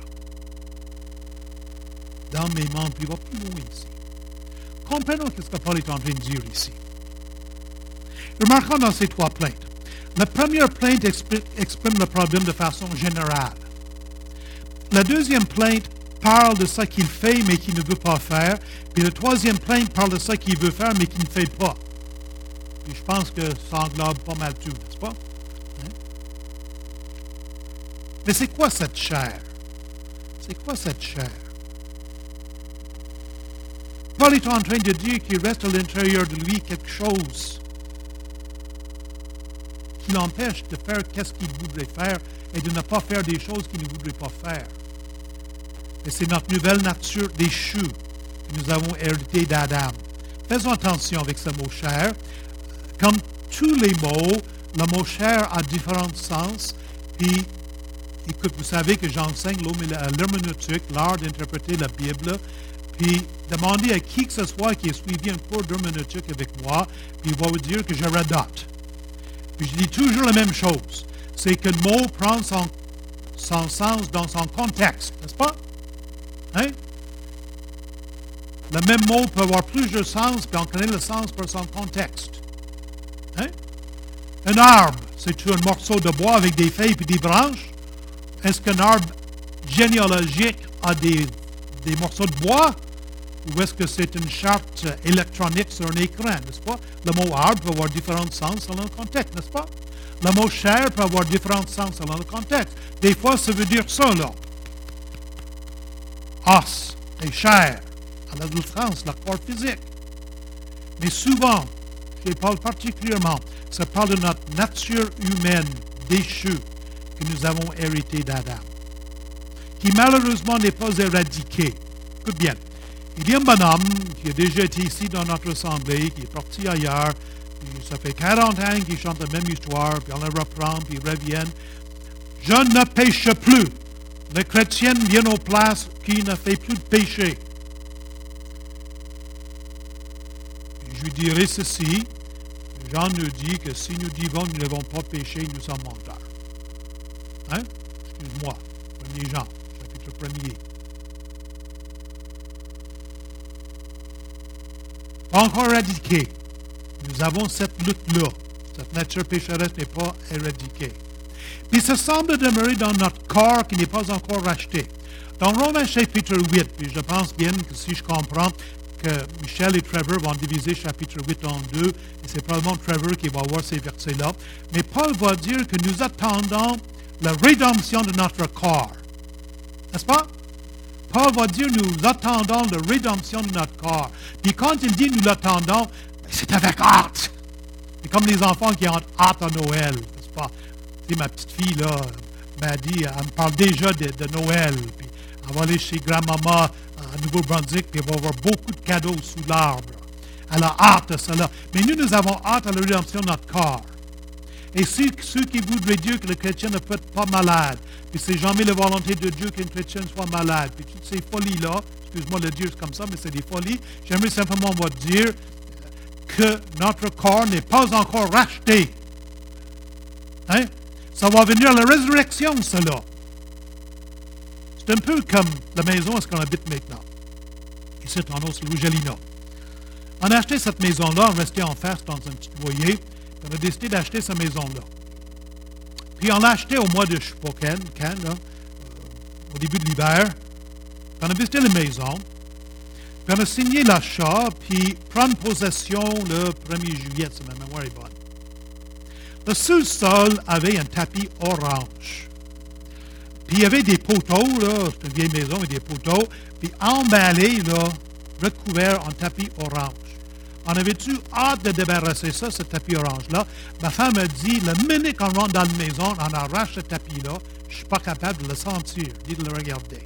Dans mes membres. Puis il va plus loin ici. Comprenons ce que Paul est en train de dire ici. Remarquons dans ces trois plaintes. La première plainte exprime, exprime le problème de façon générale. La deuxième plainte parle de ce qu'il fait mais qu'il ne veut pas faire. Puis la troisième plainte parle de ce qu'il veut faire mais qu'il ne fait pas. Puis je pense que ça englobe pas mal tout, n'est-ce pas? Hein? Mais c'est quoi cette chair? C'est quoi cette chair? Paul est en train de dire qu'il reste à l'intérieur de lui quelque chose qui l'empêche de faire qu'est-ce qu'il voudrait faire et de ne pas faire des choses qu'il ne voudrait pas faire. Et c'est notre nouvelle nature déchue que nous avons héritée d'Adam. Faisons attention avec ce mot chair. Comme tous les mots, le mot chair a différents sens. Puis, écoute, vous savez que j'enseigne l'herméneutique, l'art d'interpréter la Bible. Puis, demandez à qui que ce soit qui a suivi un cours d'herméneutique avec moi, puis il va vous dire que je radote. Puis je dis toujours la même chose. C'est que le mot prend son, son sens dans son contexte, n'est-ce pas? Hein? Le même mot peut avoir plusieurs sens, puis on connaît le sens par son contexte. Hein? Un arbre, c'est un morceau de bois avec des feuilles et des branches. Est-ce qu'un arbre généalogique a des, des morceaux de bois? Ou est-ce que c'est une charte électronique sur un écran, n'est-ce pas? Le mot arbre peut avoir différents sens selon le contexte, n'est-ce pas? Le mot chair peut avoir différents sens selon le contexte. Des fois, ça veut dire ça, là. Os et chair, à la sens, le corps physique. Mais souvent, chez Paul particulièrement, ça parle de notre nature humaine déchue que nous avons héritée d'Adam, qui malheureusement n'est pas éradiquée. Écoute bien. Il y a un bonhomme qui a déjà été ici dans notre assemblée, qui est parti ailleurs, puis ça fait quarante ans qu'il chante la même histoire, puis on la reprend, puis il revient. Je ne péche plus. Le chrétien vient aux places qui ne fait plus de péché. Je lui dirai ceci. Jean nous dit que si nous disons que nous n'avons pas péché, nous sommes menteurs. Hein? Excuse-moi. Premier Jean, chapitre premier. Pas encore éradiqué. Nous avons cette lutte-là. Cette nature pécheresse n'est pas éradiquée. Puis ça semble demeurer dans notre corps qui n'est pas encore racheté. Dans Romains chapitre huit, puis je pense bien que si je comprends que Michel et Trevor vont diviser chapitre huit en deux, et c'est probablement Trevor qui va voir ces versets-là, mais Paul va dire que nous attendons la rédemption de notre corps. N'est-ce pas? Paul va dire nous attendons la rédemption de notre corps. Puis quand il dit nous l'attendons, c'est avec hâte. C'est comme les enfants qui ont hâte à Noël, n'est-ce pas? Tu sais, ma petite fille, là, m'a dit, elle me parle déjà de, de Noël. Puis elle va aller chez grand-maman à Nouveau-Brunswick, puis elle va avoir beaucoup de cadeaux sous l'arbre. Elle a hâte de cela. Mais nous, nous avons hâte à la rédemption de notre corps. Et ceux, ceux qui voudraient dire que le chrétien ne peut être pas malade, puis c'est jamais la volonté de Dieu qu'un chrétien soit malade, puis toutes ces folies-là, excuse-moi de le dire comme ça, mais c'est des folies, j'aimerais simplement vous dire que notre corps n'est pas encore racheté. Hein? Ça va venir à la résurrection, cela. C'est un peu comme la maison où on habite maintenant. Ici, en Louis-Gélina. On a acheté cette maison-là, on restait en face dans un petit loyer, puis on a décidé d'acheter cette maison-là. Puis on l'a acheté au mois de, je ne sais pas quand, quand là, euh, au début de l'hiver. Puis on a visité la maison, puis on a signé l'achat, puis prendre possession le premier juillet, si ma mémoire est bonne. Le sous-sol avait un tapis orange. Puis il y avait des poteaux, là, c'est une vieille maison avec des poteaux, puis emballés, là, recouverts en tapis orange. On avait-tu hâte de débarrasser ça, ce tapis orange-là? Ma femme a dit, le minute qu'on rentre dans la maison, on arrache ce tapis-là, je ne suis pas capable de le sentir, ni de le regarder.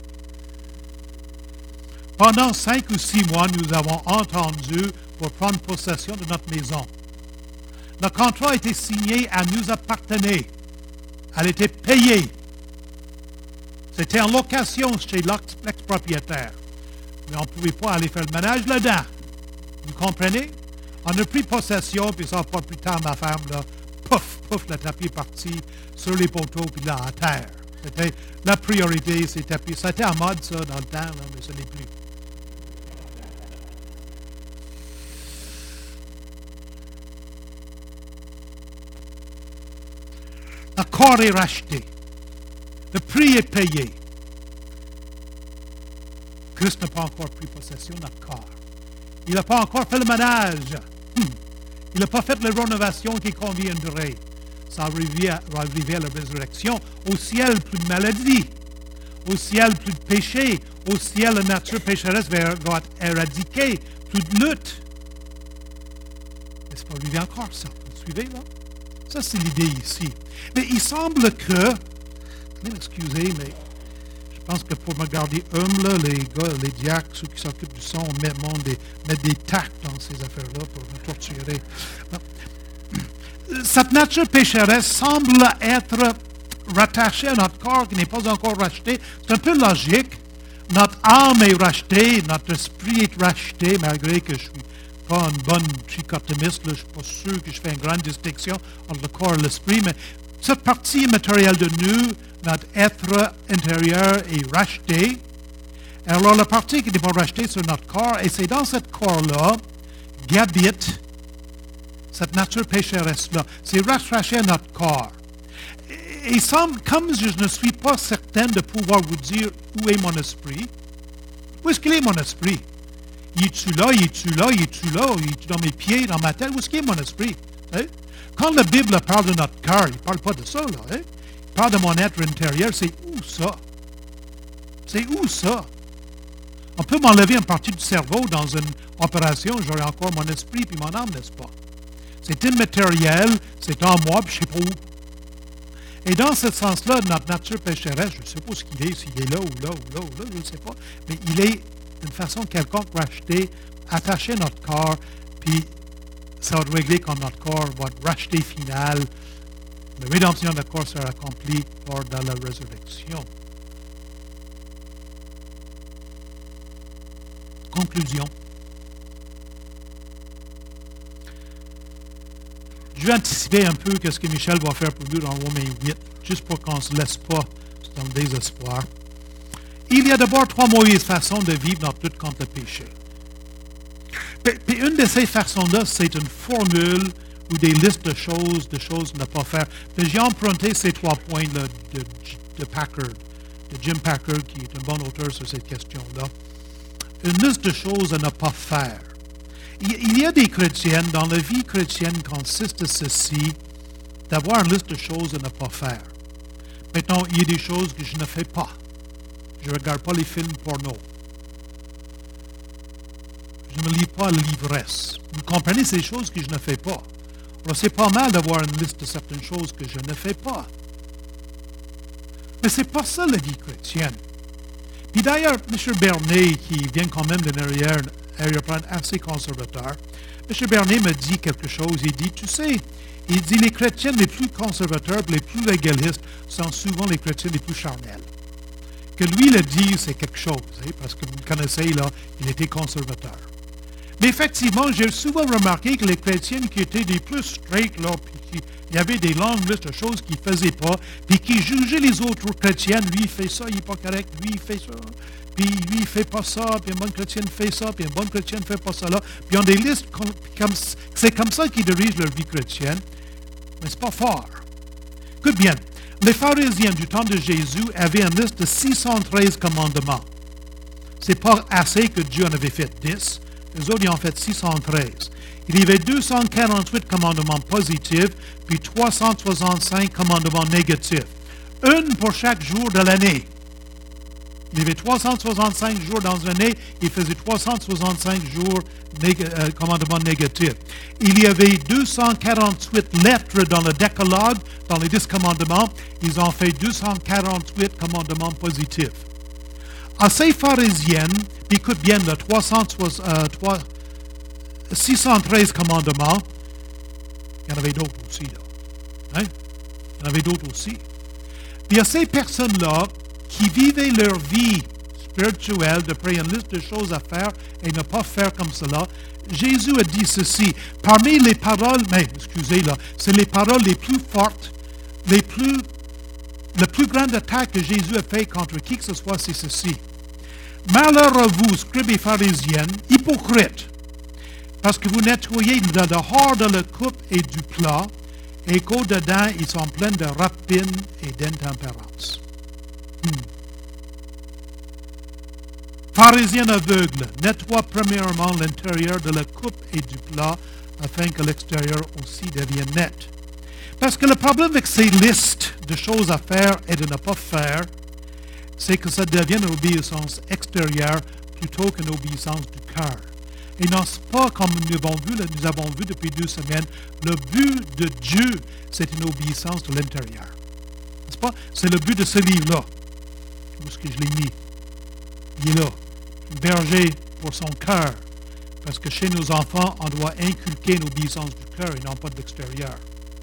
Pendant cinq ou six mois, nous avons entendu pour prendre possession de notre maison. Le contrat a été signé, elle nous appartenait. Elle était payée. C'était en location chez l'ex-propriétaire. Mais on ne pouvait pas aller faire le ménage là-dedans. Vous comprenez? On a pris possession, puis ça, pas plus tard, ma femme, là, pouf, pouf, le tapis est parti sur les poteaux, puis là, à terre. C'était la priorité, ces tapis. C'était en mode, ça, dans le temps, là, mais ce n'est plus. Le corps est racheté. Le prix est payé. Christ n'a pas encore pris possession de notre corps. Il n'a pas encore fait le ménage. Hmm. Il n'a pas fait la rénovation qui conviendrait. Ça arrivait à, arriver à la résurrection. Au ciel, plus de maladie. Au ciel, plus de péché. Au ciel, la nature pécheresse va, va être éradiquée. Plus de lutte. Mais ce n'est pas arrivé encore, ça. Vous suivez, là? Ça, c'est l'idée ici. Mais il semble que... Excusez, mais... Je pense que pour me garder humble, les gars, les diacres, ceux qui s'occupent du son, mettent des, mettent des tacts dans ces affaires-là pour me torturer. Cette nature pécheresse semble être rattachée à notre corps qui n'est pas encore racheté. C'est un peu logique. Notre âme est rachetée, notre esprit est racheté, malgré que je ne suis pas une bonne trichotomiste. Là, je ne suis pas sûr que je fais une grande distinction entre le corps et l'esprit, mais cette partie matérielle de nous, notre être intérieur est racheté. Alors, la partie qui n'est pas rachetée sur notre corps, et c'est dans ce corps-là qu'habite cette nature pécheresse-là. C'est rattaché à notre corps. Et il semble, comme je ne suis pas certaine de pouvoir vous dire où est mon esprit, où est-ce qu'il est mon esprit? Il est-tu là, il est-tu là, il est-tu là, il est-tu dans mes pieds, dans ma tête? Où est-ce qu'il est mon esprit? Hein? Quand la Bible parle de notre cœur, il ne parle pas de ça, là. Hein? Il parle de mon être intérieur, c'est où ça? C'est où ça? On peut m'enlever une partie du cerveau dans une opération, j'aurai encore mon esprit puis mon âme, n'est-ce pas? C'est immatériel, c'est en moi, puis je ne sais pas où. Et dans ce sens-là, notre nature pécheresse, je ne sais pas ce qu'il est, s'il est là ou là ou là ou là, je ne sais pas, mais il est d'une façon quelconque racheté, attaché à notre corps, puis ça va être réglé quand notre corps va être racheté final. La rédemption de notre corps sera accomplie lors de la résurrection. Conclusion. Je vais anticiper un peu ce que Michel va faire pour nous dans Romains huit, juste pour qu'on ne se laisse pas dans le désespoir. Il y a d'abord trois mauvaises façons de vivre dans toute contre le péché. Puis une de ces façons-là, c'est une formule ou des listes de choses, de choses à ne pas faire. Mais j'ai emprunté ces trois points-là de, de Packard, de Jim Packard, qui est un bon auteur sur cette question-là. Une liste de choses à ne pas faire. Il y a des chrétiennes, dans la vie chrétienne consiste à ceci, d'avoir une liste de choses à ne pas faire. Maintenant, il y a des choses que je ne fais pas. Je ne regarde pas les films porno. Je ne lis pas l'ivresse. Vous comprenez ces choses que je ne fais pas. Alors, c'est pas mal d'avoir une liste de certaines choses que je ne fais pas. Mais c'est pas ça la vie chrétienne. Puis d'ailleurs, M. Bernet, qui vient quand même d'un arrière-plan assez conservateur, M. Bernet me dit quelque chose. Il dit, tu sais, il dit les chrétiens les plus conservateurs, les plus légalistes, sont souvent les chrétiens les plus charnels. Que lui le dise, c'est quelque chose, hein, parce que vous le connaissez, là, il était conservateur. Mais effectivement, j'ai souvent remarqué que les chrétiens qui étaient les plus straight, là, puis qui, il y avait des longues listes de choses qu'ils ne faisaient pas, puis qui jugeaient les autres chrétiens, lui il fait ça, il n'est pas correct, lui il fait ça, puis lui il ne fait pas ça, puis un bon chrétien fait ça, puis un bon chrétien ne fait pas ça là. Puis ils ont des listes comme, comme c'est comme ça qu'ils dirigent leur vie chrétienne, mais c'est pas fort. Écoute bien, les pharisiens du temps de Jésus avaient une liste de six cent treize commandements. C'est pas assez que Dieu en avait fait dix. Les autres, ils en ont fait six cent treize. Il y avait deux cent quarante-huit commandements positifs, puis trois cent soixante-cinq commandements négatifs. Une pour chaque jour de l'année. Il y avait trois cent soixante-cinq jours dans une année, il faisait trois cent soixante-cinq jours nég- euh, commandements négatifs. Il y avait deux cent quarante-huit lettres dans le décalogue, dans les dix commandements. Ils ont fait deux cent quarante-huit commandements positifs. À ces pharisiennes, écoute bien, le trois cent soixante, euh, trois, six cent treize commandements, il y en avait d'autres aussi, là. Hein? Il y en avait d'autres aussi. Puis à ces personnes-là, qui vivaient leur vie spirituelle d'après une liste de choses à faire et ne pas faire comme cela, Jésus a dit ceci. Parmi les paroles, mais excusez là, c'est les paroles les plus fortes, les plus, la plus grande attaque que Jésus a fait contre qui que ce soit, c'est ceci. Malheur à vous, scribes et pharisiennes, hypocrites, parce que vous nettoyez le dehors de la coupe et du plat, et qu'au-dedans, ils sont pleins de rapine et d'intempérance. Hmm. Pharisiens aveugles, nettoie premièrement l'intérieur de la coupe et du plat, afin que l'extérieur aussi devienne net. Parce que le problème avec ces listes de choses à faire et de ne pas faire, c'est que ça devient une obéissance extérieure plutôt qu'une obéissance du cœur. Et non, c'est pas comme nous avons vu, nous avons vu depuis deux semaines, le but de Dieu, c'est une obéissance de l'intérieur. N'est-ce pas? C'est le but de ce livre-là. Où est-ce que je l'ai mis? Il est là. Berger pour son cœur. Parce que chez nos enfants, on doit inculquer une obéissance du cœur et non pas de l'extérieur.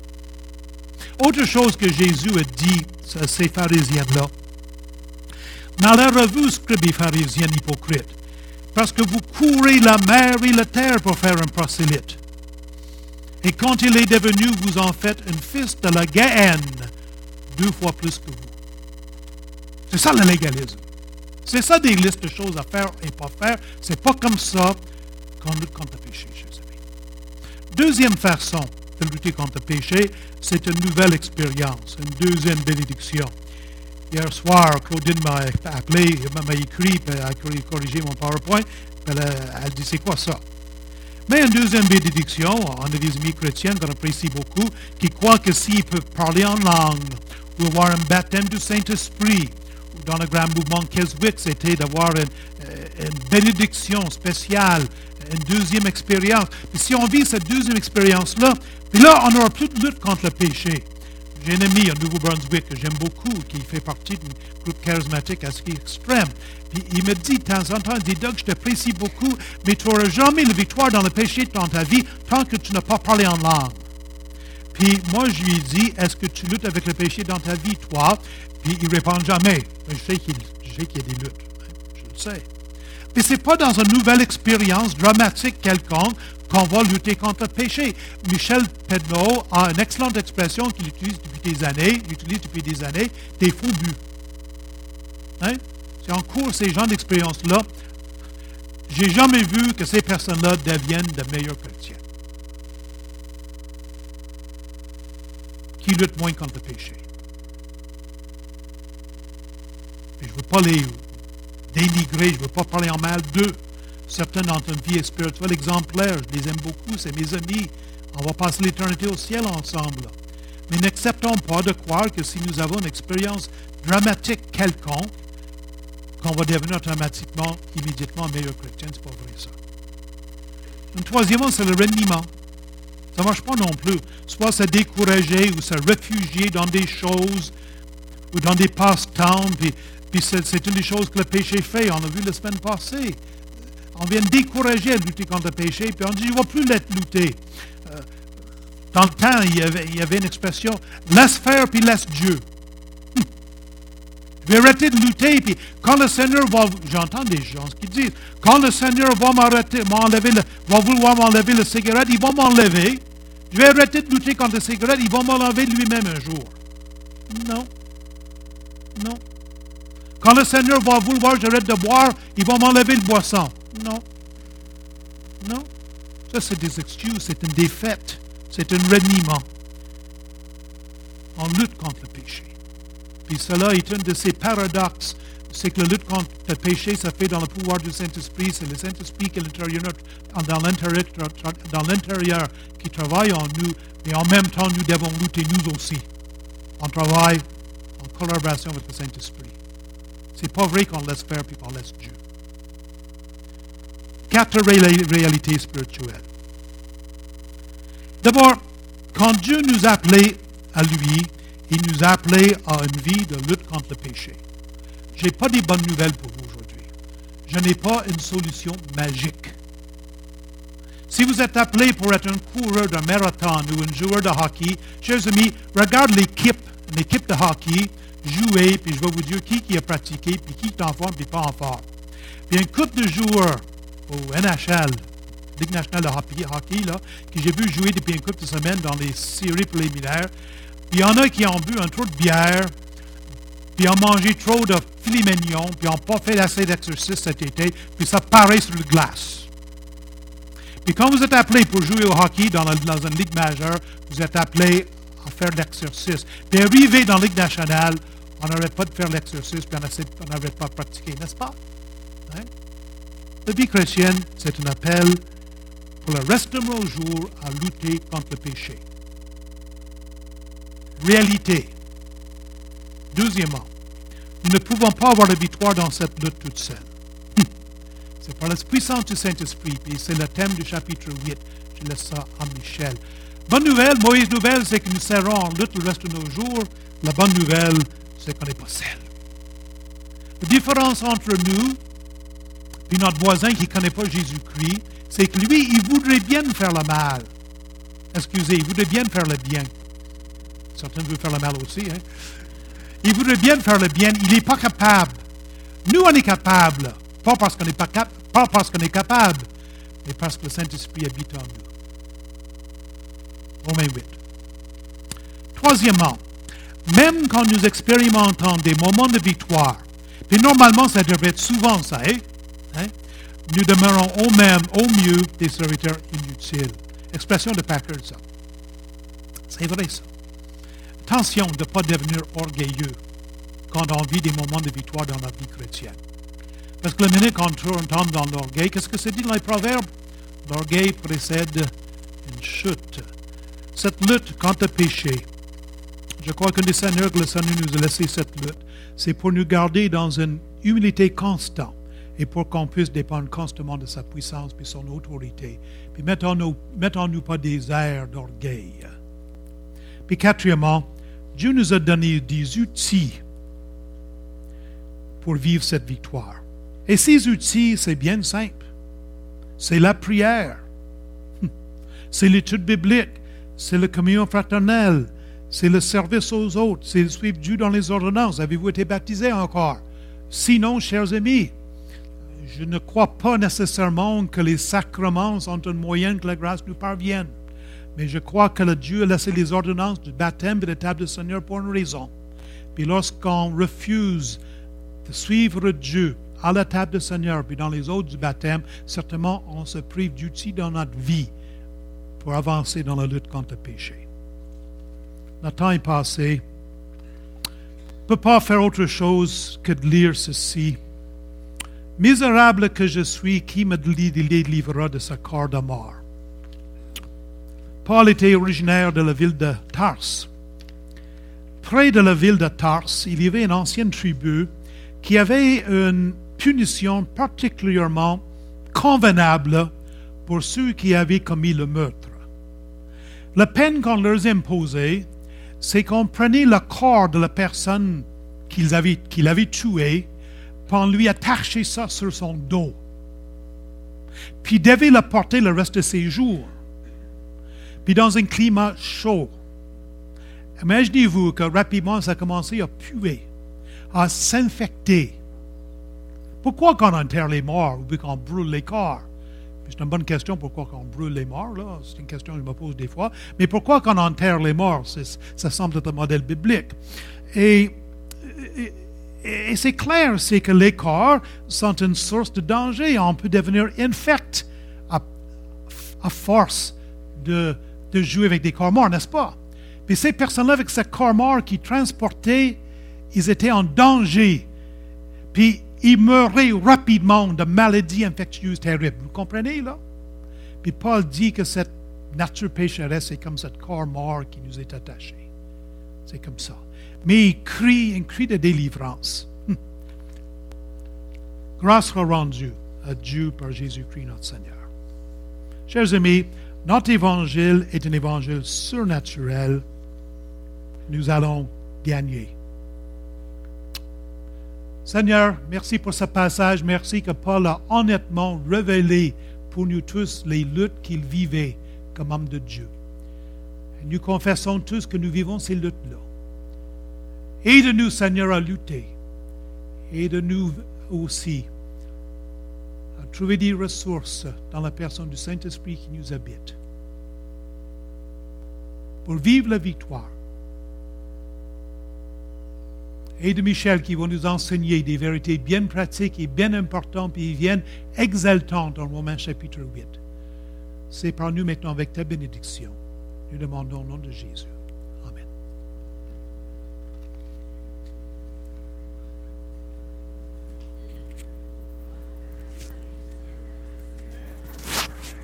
Autre chose que Jésus a dit à ces pharisiens-là, malheur à vous, scribes et pharisiens hypocrites, parce que vous courez la mer et la terre pour faire un prosélyte. Et quand il est devenu, vous en faites un fils de la Géhenne, deux fois plus que vous. C'est ça le légalisme. C'est ça des listes de choses à faire et pas faire. C'est pas comme ça qu'on lutte contre le péché, chers amis. Deuxième façon de lutter contre le péché, c'est une nouvelle expérience, une deuxième bénédiction. Hier soir, Claudine m'a appelé, m'a écrit, elle a corrigé mon PowerPoint, elle a, elle dit c'est quoi ça? Mais une deuxième bénédiction, on a des amis chrétiens qu'on apprécie beaucoup, qui croient que s'ils peuvent parler en langue, ou avoir un baptême du Saint-Esprit, ou dans le grand mouvement Keswick, c'était d'avoir une, une bénédiction spéciale, une deuxième expérience. Et si on vit cette deuxième expérience-là, puis là, on n'aura plus de lutte contre le péché. J'ai un ami au Nouveau-Brunswick que j'aime beaucoup, qui fait partie d'un groupe charismatique assez extrême. Puis il me dit de temps en temps, il dit, Doug, je t'apprécie beaucoup, mais tu n'auras jamais la victoire dans le péché dans ta vie tant que tu n'as pas parlé en langue. Puis moi, je lui ai dit, est-ce que tu luttes avec le péché dans ta vie, toi? Puis il répond jamais. Je sais qu'il, je sais qu'il y a des luttes. Je le sais. Mais ce n'est pas dans une nouvelle expérience dramatique quelconque qu'on va lutter contre le péché. Michel Pedneau a une excellente expression qu'il utilise depuis des années, il utilise depuis des années, des faux buts. Hein? Si on court ces genres d'expériences-là, j'ai jamais vu que ces personnes-là deviennent de meilleurs chrétiens. Qui luttent moins contre le péché. Et je ne veux pas les dénigrer, je ne veux pas parler en mal d'eux. Certains ont une vie spirituelle exemplaire, je les aime beaucoup, c'est mes amis. On va passer l'éternité au ciel ensemble. Mais n'acceptons pas de croire que si nous avons une expérience dramatique quelconque, qu'on va devenir automatiquement, immédiatement meilleur chrétien. C'est pas vrai ça. Un troisièmement, c'est le reniement. Ça ne marche pas non plus. Soit se décourager ou se réfugier dans des choses ou dans des passe-temps. Puis, puis c'est, c'est une des choses que le péché fait. On a vu la semaine passée. On vient décourager à lutter contre le péché, puis on dit, je ne vais plus lutter. Euh, dans le temps, il y, avait, il y avait une expression, laisse faire puis laisse Dieu. Hum. Je vais arrêter de lutter, puis quand le Seigneur va... J'entends des gens qui disent, quand le Seigneur va m'arrêter, m'enlever le, va vouloir m'enlever le cigarette, il va m'enlever. Je vais arrêter de lutter contre le cigarette, il va m'enlever lui-même un jour. Non. Non. Quand le Seigneur va vouloir que j'arrête de boire, il va m'enlever le boisson. Non. Non. Ça, c'est des excuses, c'est une défaite, c'est un reniement. On lutte contre le péché. Puis cela est un de ces paradoxes. C'est que la lutte contre le péché, ça fait dans le pouvoir du Saint-Esprit. C'est le Saint-Esprit qui est l'intérieur, dans l'intérieur, dans l'intérieur qui travaille en nous. Mais en même temps, nous devons lutter nous aussi. On travaille en collaboration avec le Saint-Esprit. C'est pas vrai qu'on laisse faire puis qu'on laisse Dieu. Quatre réalités spirituelles. D'abord, quand Dieu nous a appelés à lui, il nous a appelés à une vie de lutte contre le péché. Je n'ai pas des bonnes nouvelles pour vous aujourd'hui. Je n'ai pas une solution magique. Si vous êtes appelé pour être un coureur de marathon ou un joueur de hockey, chers amis, regarde l'équipe, l'équipe de hockey, jouer, puis je vais vous dire qui, qui a pratiqué, puis qui est en forme, puis pas en forme. Puis une couple de joueurs au N H L, Ligue nationale de hockey, hockey là, que j'ai vu jouer depuis une couple de semaines dans les séries préliminaires. Puis il y en a qui ont bu un trop de bière, puis ont mangé trop de filet mignon, puis n'ont pas fait assez d'exercice cet été, puis ça paraît sur le glace. Puis quand vous êtes appelé pour jouer au hockey dans, la, dans une ligue majeure, vous êtes appelé à faire de l'exercice. Puis arrivé dans la Ligue nationale, on n'arrête pas de faire l'exercice, puis on n'arrête pas de pratiquer, n'est-ce pas? Hein? La vie chrétienne, c'est un appel pour le reste de nos jours à lutter contre le péché. Réalité. Deuxièmement, nous ne pouvons pas avoir la victoire dans cette lutte toute seule. C'est par la puissance du Saint-Esprit, et c'est le thème du chapitre huit. Je laisse ça à Michel. Bonne nouvelle, mauvaise nouvelle, c'est que nous serons en lutte le reste de nos jours. La bonne nouvelle, c'est qu'on n'est pas seul. La différence entre nous et notre voisin qui ne connaît pas Jésus-Christ, c'est que lui, il voudrait bien faire le mal. Excusez, il voudrait bien faire le bien. Certains veulent faire le mal aussi. Hein? Il voudrait bien faire le bien. Il n'est pas capable. Nous, on est capable. Pas parce qu'on n'est pas, cap- pas parce qu'on est capable, mais parce que le Saint-Esprit habite en nous. Romains huit. Troisièmement, même quand nous expérimentons des moments de victoire, puis normalement, ça devrait être souvent ça, hein? Hein? Nous demeurons au même, au mieux, des serviteurs inutiles. Expression de Packard, ça. C'est vrai, ça. Attention de ne pas devenir orgueilleux quand on vit des moments de victoire dans la vie chrétienne. Parce que la minute qu'on tombe dans l'orgueil, qu'est-ce que c'est dit dans les Proverbes? L'orgueil précède une chute. Cette lutte contre le péché, je crois que le Seigneur, que le Seigneur nous a laissé cette lutte, c'est pour nous garder dans une humilité constante et pour qu'on puisse dépendre constamment de sa puissance et son autorité. Puis mettons-nous, mettons-nous pas des airs d'orgueil. Puis quatrièmement, Dieu nous a donné des outils pour vivre cette victoire. Et ces outils, c'est bien simple. C'est la prière. C'est l'étude biblique. C'est la communion fraternelle. C'est le service aux autres. C'est le suivre Dieu dans les ordonnances. Avez-vous été baptisé encore? Sinon, chers amis, je ne crois pas nécessairement que les sacrements sont un moyen que la grâce nous parvienne. Mais je crois que le Dieu a laissé les ordonnances du baptême et de la table du Seigneur pour une raison. Puis lorsqu'on refuse de suivre Dieu à la table du Seigneur, puis dans les autres du baptême, certainement on se prive d'outils dans notre vie pour avancer dans la lutte contre le péché. Le temps est passé. Je ne peux pas faire autre chose que de lire ceci. Misérable que je suis, qui me délivrera de ce corps de mort? Paul était originaire de la ville de Tarse. Près de la ville de Tarse, il y avait une ancienne tribu qui avait une punition particulièrement convenable pour ceux qui avaient commis le meurtre. La peine qu'on leur imposait, c'est qu'on prenait le corps de la personne qu'ils avaient, qu'il avait tuée, puis on lui attachait ça sur son dos. Puis il devait le porter le reste de ses jours. Puis dans un climat chaud. Imaginez-vous que rapidement ça a commencé à puer. à s'infecter. Pourquoi qu'on enterre les morts ou qu'on brûle les corps? C'est une bonne question, pourquoi qu'on brûle les morts, là. C'est une question que je me pose des fois. Mais pourquoi qu'on enterre les morts? C'est, ça semble être un modèle biblique. Et, et, et c'est clair, c'est que les corps sont une source de danger. On peut devenir infect à, à force de, de jouer avec des corps morts, n'est-ce pas? Puis ces personnes-là, avec ces corps morts qui transportaient, ils étaient en danger. Puis ils meuraient rapidement de maladies infectieuses terribles. Vous comprenez, là? Puis Paul dit que cette nature pécheresse est comme ce corps mort qui nous est attaché. C'est comme ça. Mais il crie un cri de délivrance. Hum. Grâce soit rendue à Dieu par Jésus-Christ notre Seigneur. Chers amis, notre évangile est un évangile surnaturel. Nous allons gagner. Seigneur, merci pour ce passage. Merci que Paul a honnêtement révélé pour nous tous les luttes qu'il vivait comme homme de Dieu. Et nous confessons tous que nous vivons ces luttes-là. Aide-nous, Seigneur, à lutter. Aide-nous aussi à trouver des ressources dans la personne du Saint-Esprit qui nous habite pour vivre la victoire. Et de Michel qui va nous enseigner des vérités bien pratiques et bien importantes et bien exaltantes dans Romains chapitre huit. C'est par nous maintenant avec ta bénédiction. Nous demandons au nom de Jésus.